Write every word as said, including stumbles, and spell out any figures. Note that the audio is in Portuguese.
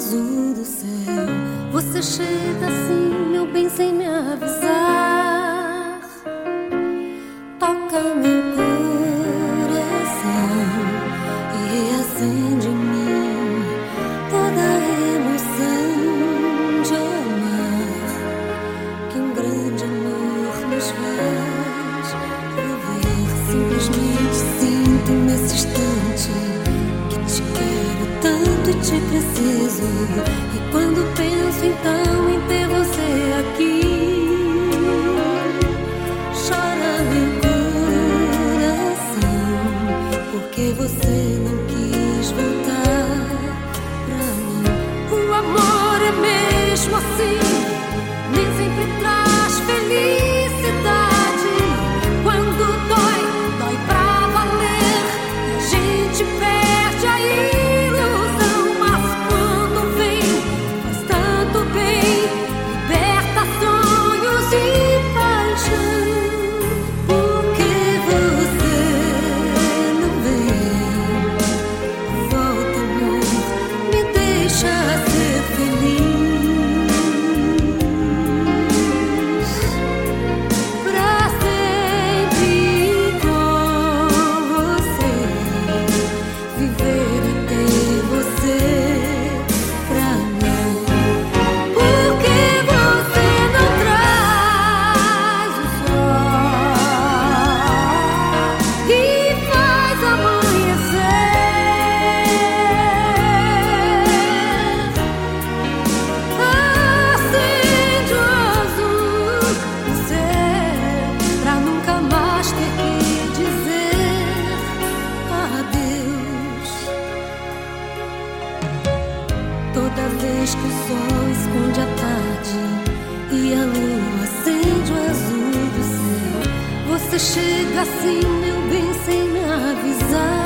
azul do céu. Você chega assim, meu bem, sem me avisar. Toca meu coração e reacende em mim toda a emoção de amar, que um grande amor nos faz viver. Simplesmente sinto nesse instante que te quero tanto e te preciso. E quando penso então em ter você aqui, chora meu coração, porque você não quis voltar pra mim. O amor é mesmo assim, nem sempre traz felicidade. Quando dói, dói pra valer, e a gente perde a ilusão. Mas quando vem, faz tanto bem, liberta sonhos e paixão. Por que você não vem? Volta, amor, me deixa ser feliz. Pra sempre com você, viver e ter você pra mim. Por que você não traz o sol e faz amanhecer? Acende o azul do céu pra nunca mais ter que dizer adeus. Toda vez que o sol esconde a tarde e a lua acende o azul do céu, você chega assim, meu bem, sem me avisar.